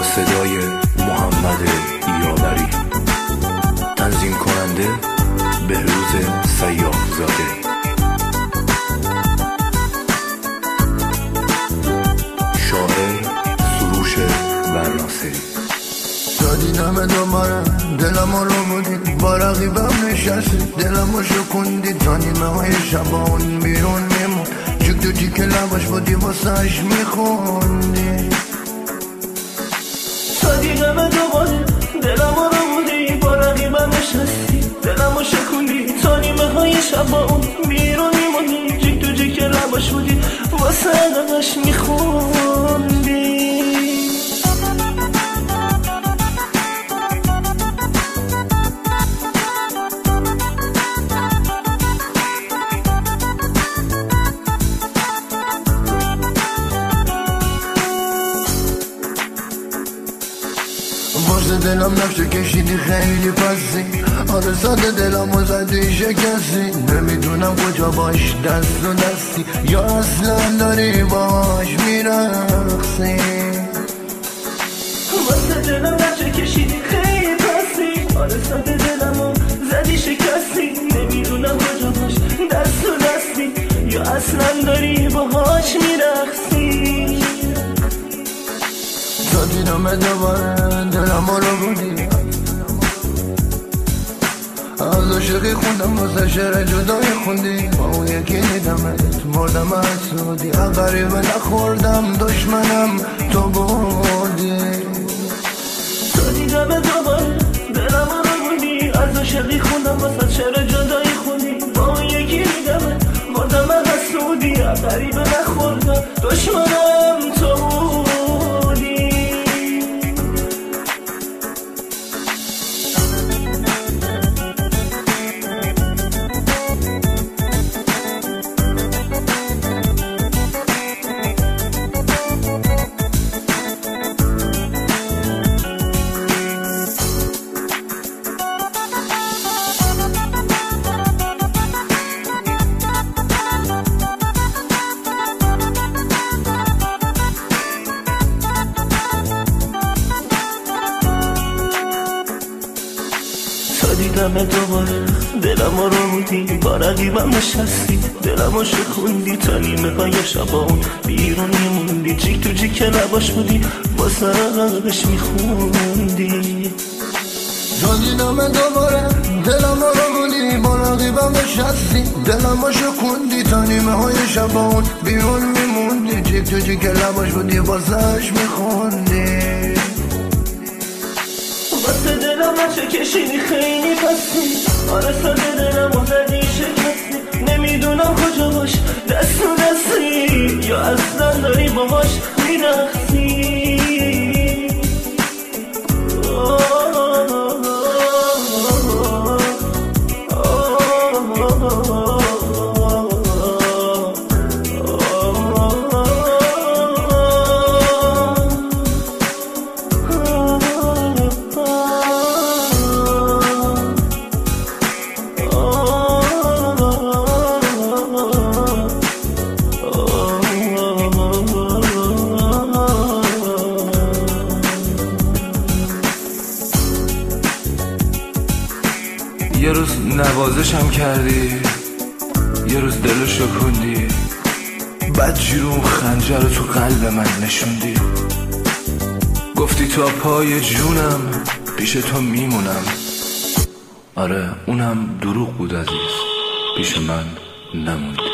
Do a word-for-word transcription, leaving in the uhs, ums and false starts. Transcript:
صدای محمد یاوری، تنظیم کننده بهروز سیاح‌زاده. شاعر سروش ورناصری. دادی نمه دوباره دلم رو بودی، با رقیبم نشستی دلم شکوندی، تا نیمه های شبان بیرون میمون، چک تو چیک لباش بودی واسهش میخوندی. دادی نمه دوباره دلم رو بودی، با رقیبم نشستی دلم شکوندی، تا نیمه های شبان بیرون میمونی، چک تو چیک لباش بودی واسهش میخوندی. واسه دلم نفشه کشیدی خیلی پسی، آره ساده دلم و زدی شکستی، نمیدونم کجا باش دست و دستی، یا اصلا داری باش میرقصی. واسه دلم نفشه کشیدی خیلی پسی، آره ساده دلم و زدی شکستی، نمیدونم کجا باش دست و دستی، یا اصلا داری باهاش میرقصی. دادی نمه دوباره دلم رو بودی، از عاشقی خوندم واسه شعر جدایی خوندی، با اون یکی دیدمت مردم از سودی، غریبه نخوردم دشمنم تو بردی. دادی نمه دوباره دلم رو بودی، از عاشقی خوندم واسه شعر جدایی خوندی، با اون یکی دیدمت مردم از سودی، غریبه نخوردم دشمنم تو بردی. دیدم دوباره دلم رو بودی، با رقیبم نشستی دلم رو شکوندی، تا نیمه های شبان بیرون میموندی، جیک تو جیک لباش بودی واسه قلبش میخوندی. دیدم دوباره دلم رو بودی، با رقیبم نشستی دلم رو شکوندی، تا نیمه های شبان بیرون میموندی، جیک تو جیک لباش بودی واسهش میخوندی. واسه دلم نشه کشیدی خیلی پسی، آره ساده دلم و زدی شکستی، نمیدونم کجا باش دست و دستی، یا اصلا داری باهاش میرقصی. یه روز نوازشم کردی، یه روز دلو شکوندی، بعد جیرون خنجر رو تو قلب من نشوندی، گفتی تا پای جونم پیش تو میمونم. آره اونم دروغ بود عزیز، پیش من نموندی.